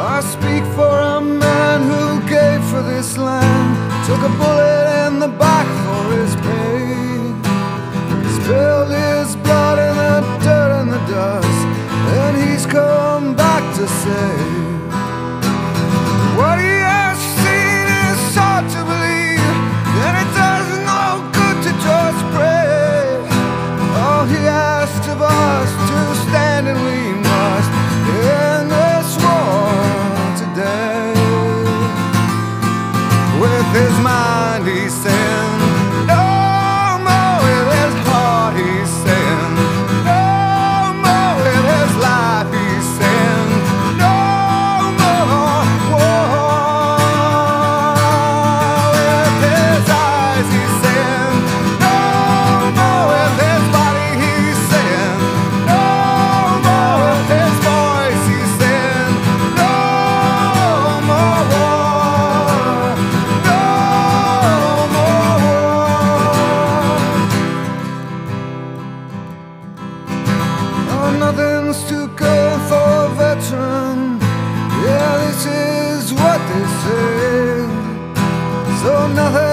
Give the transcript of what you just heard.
I speak for a man who gave for this land, took a bullet in the back for his pain. He spilled his blood in the dirt and the dust, and he's come back to say what he has seen is hard to believe, and it does no good to just pray. All he asked of us to stand, and we must end this war today. With his mind he's saying no more, with his heart he's saying no more, with his life he's saying no more war. With his eyes he's saying no more, with his body he's saying no more, with his voice he's saying no more war, no more war. Oh, nothing's too good for a veteran. Yeah, this is what they say. So nothing